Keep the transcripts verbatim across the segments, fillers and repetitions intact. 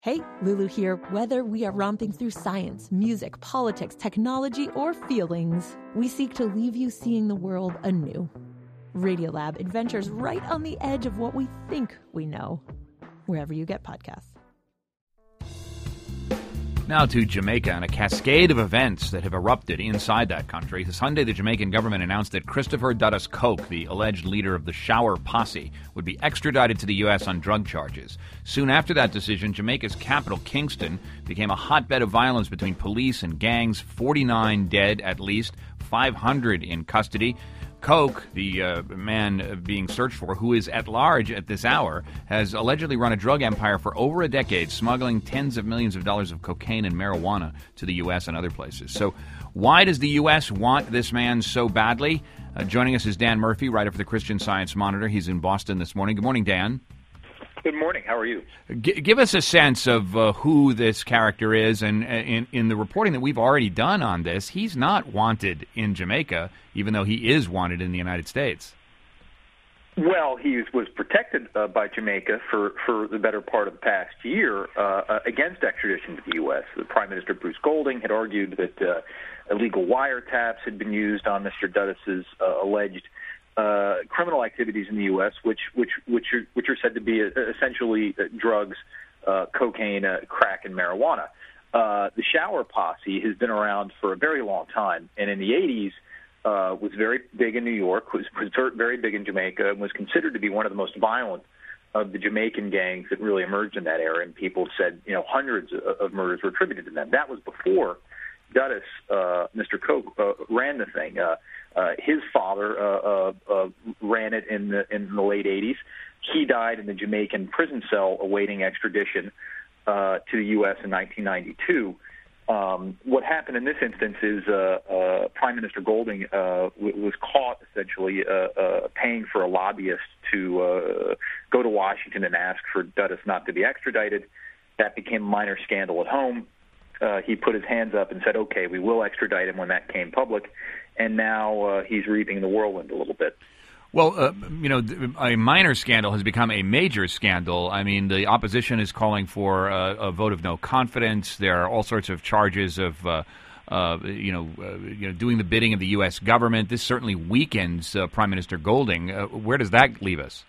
Hey, Lulu here. Whether we are romping through science, music, politics, technology, or feelings, we seek to leave you seeing the world anew. Radiolab adventures right on the edge of what we think we know, wherever you get podcasts. Now to Jamaica and a cascade of events that have erupted inside that country. Sunday, the Jamaican government announced that Christopher Dudus Coke, the alleged leader of the Shower Posse, would be extradited to the U S on drug charges. Soon after that decision, Jamaica's capital, Kingston, became a hotbed of violence between police and gangs, forty-nine dead at least, five hundred in custody. Coke, the uh, man being searched for, who is at large at this hour, has allegedly run a drug empire for over a decade, smuggling tens of millions of dollars of cocaine and marijuana to the U S and other places. So why does the U S want this man so badly? Uh, joining us is Dan Murphy, writer for the Christian Science Monitor. He's in Boston this morning. Good morning, Dan. Good morning. How are you? G- give us a sense of uh, who this character is, and uh, in, in the reporting that we've already done on this, he's not wanted in Jamaica, even though he is wanted in the United States. Well, he was protected uh, by Jamaica for, for the better part of the past year uh, uh, against extradition to the U S. The Prime Minister Bruce Golding had argued that uh, illegal wiretaps had been used on Mister Dudus's uh, alleged Uh, criminal activities in the U S, which which which are which are said to be uh, essentially uh, drugs, uh, cocaine, uh, crack, and marijuana. Uh, the Shower Posse has been around for a very long time, and in the eighties uh, was very big in New York, was, was very big in Jamaica, and was considered to be one of the most violent of the Jamaican gangs that really emerged in that era. And people said, you know, hundreds of, of murders were attributed to them. That was before Dudus, uh, Mister Coke, uh, ran the thing. Uh, uh, his father uh, uh, uh, ran it in the in the late eighties. He died in the Jamaican prison cell awaiting extradition uh, to the U S in nineteen ninety-two. Um, what happened in this instance is uh, uh, Prime Minister Golding uh, w- was caught essentially uh, uh, paying for a lobbyist to uh, go to Washington and ask for Dudus not to be extradited. That became a minor scandal at home. Uh, he put his hands up and said, okay, we will extradite him when that came public, and now uh, he's reaping the whirlwind a little bit. Well, uh, you know, a minor scandal has become a major scandal. I mean, the opposition is calling for uh, a vote of no confidence. There are all sorts of charges of, uh, uh, you know, uh, you know, doing the bidding of the U S government. This certainly weakens uh, Prime Minister Golding. Uh, where does that leave us?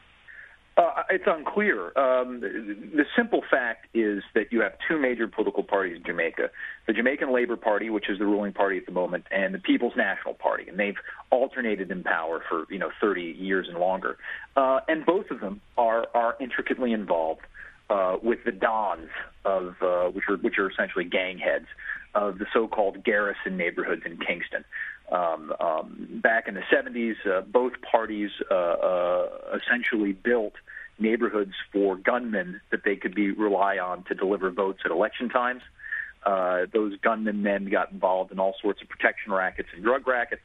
Uh, it's unclear. Um, the simple fact is that you have two major political parties in Jamaica, the Jamaican Labour Party, which is the ruling party at the moment, and the People's National Party, and they've alternated in power for, you know, thirty years and longer. Uh, and both of them are, are intricately involved uh, with the dons of, uh, which are which are essentially gang heads of the so-called garrison neighborhoods in Kingston. Um, um, back in the seventies, uh, both parties uh, uh, essentially built neighborhoods for gunmen that they could be rely on to deliver votes at election times. Uh, those gunmen then got involved in all sorts of protection rackets and drug rackets,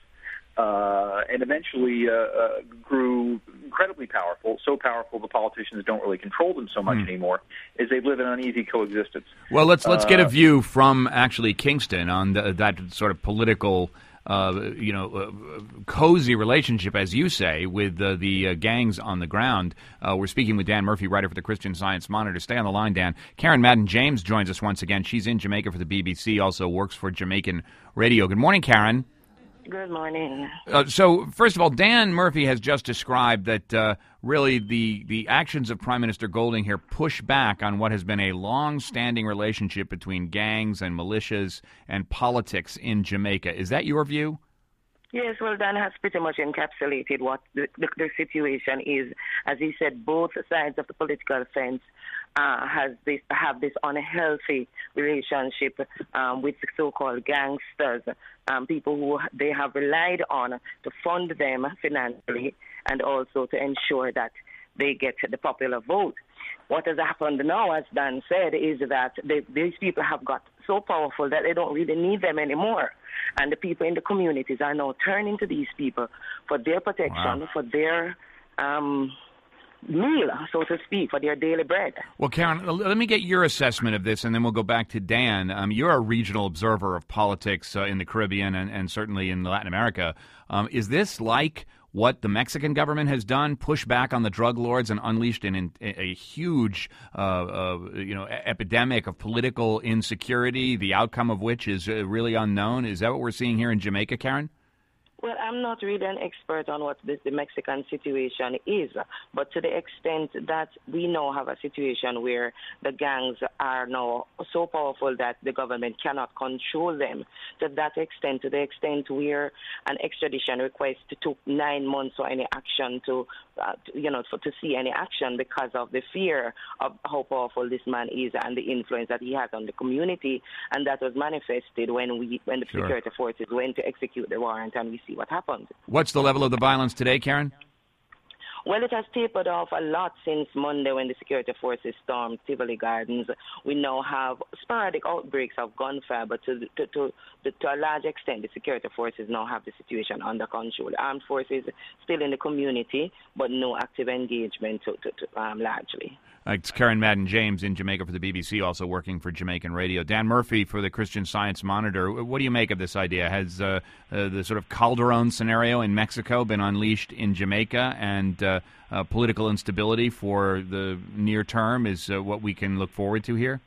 uh, and eventually uh, uh, grew incredibly powerful, so powerful the politicians don't really control them so much hmm. anymore, as they live in uneasy coexistence. Well, let's let's uh, get a view from actually Kingston on the, that sort of political Uh, you know, uh, cozy relationship, as you say, with uh, the uh, gangs on the ground. Uh, we're speaking with Dan Murphy, writer for the Christian Science Monitor. Stay on the line, Dan. Karen Madden-James joins us once again. She's in Jamaica for the B B C, also works for Jamaican Radio. Good morning, Karen. Good morning. Uh, so, first of all, Dan Murphy has just described that uh, really the, the actions of Prime Minister Golding here push back on what has been a long-standing relationship between gangs and militias and politics in Jamaica. Is that your view? Yes, well, Dan has pretty much encapsulated what the, the, the situation is. As he said, both sides of the political fence uh, has this have this unhealthy relationship um, with the so-called gangsters, um, people who they have relied on to fund them financially and also to ensure that they get the popular vote. What has happened now, as Dan said, is that they, these people have got so powerful that they don't really need them anymore. And the people in the communities are now turning to these people for their protection, wow. for their um, meal, so to speak, for their daily bread. Well, Karen, let me get your assessment of this, and then we'll go back to Dan. Um, you're a regional observer of politics uh, in the Caribbean and, and certainly in Latin America. Um, is this like what the Mexican government has done, push back on the drug lords and unleashed an, a huge uh, uh, you know, epidemic of political insecurity, the outcome of which is uh, really unknown. Is that what we're seeing here in Jamaica, Karen? Well, I'm not really an expert on what the, the Mexican situation is, but to the extent that we now have a situation where the gangs are now so powerful that the government cannot control them, to that extent, to the extent where an extradition request took nine months or any action to, uh, to you know, for, to see any action because of the fear of how powerful this man is and the influence that he has on the community, and that was manifested when we, when the sure. security forces went to execute the warrant, and we see what happened. What's the level of the violence today, Karen? Well, it has tapered off a lot since Monday when the security forces stormed Tivoli Gardens. We now have sporadic outbreaks of gunfire, but to, to, to, to, to a large extent, the security forces now have the situation under control. Armed forces still in the community, but no active engagement to, to, to, um, largely. It's Karen Madden James in Jamaica for the B B C, also working for Jamaican Radio. Dan Murphy for the Christian Science Monitor. What do you make of this idea? Has uh, uh, the sort of Calderon scenario in Mexico been unleashed in Jamaica, and uh, uh, political instability for the near term is uh, what we can look forward to here?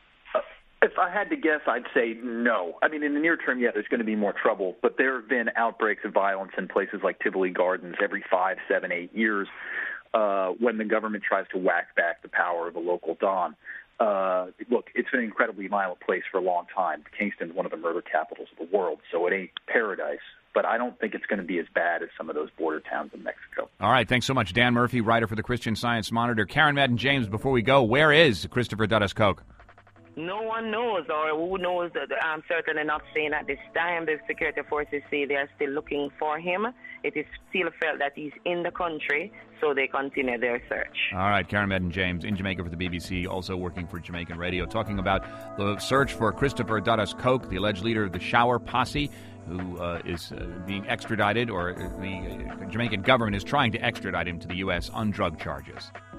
If I had to guess, I'd say no. I mean, in the near term, yeah, there's going to be more trouble, but there have been outbreaks of violence in places like Tivoli Gardens every five, seven, eight years. Uh, when the government tries to whack back the power of a local don. Uh, look, it's been an incredibly violent place for a long time. Kingston's one of the murder capitals of the world, so it ain't paradise. But I don't think it's going to be as bad as some of those border towns in Mexico. All right, thanks so much. Dan Murphy, writer for the Christian Science Monitor. Karen Madden James, before we go, where is Christopher Dudas Coke? No one knows, or who knows. That I'm certainly not saying at this time. The security forces say they are still looking for him. It is still felt that he's in the country, so they continue their search. All right, Karen Madden James in Jamaica for the B B C, also working for Jamaican Radio, talking about the search for Christopher Dudas Coke, the alleged leader of the Shower Posse, who uh, is uh, being extradited, or the uh, Jamaican government is trying to extradite him to the U S on drug charges.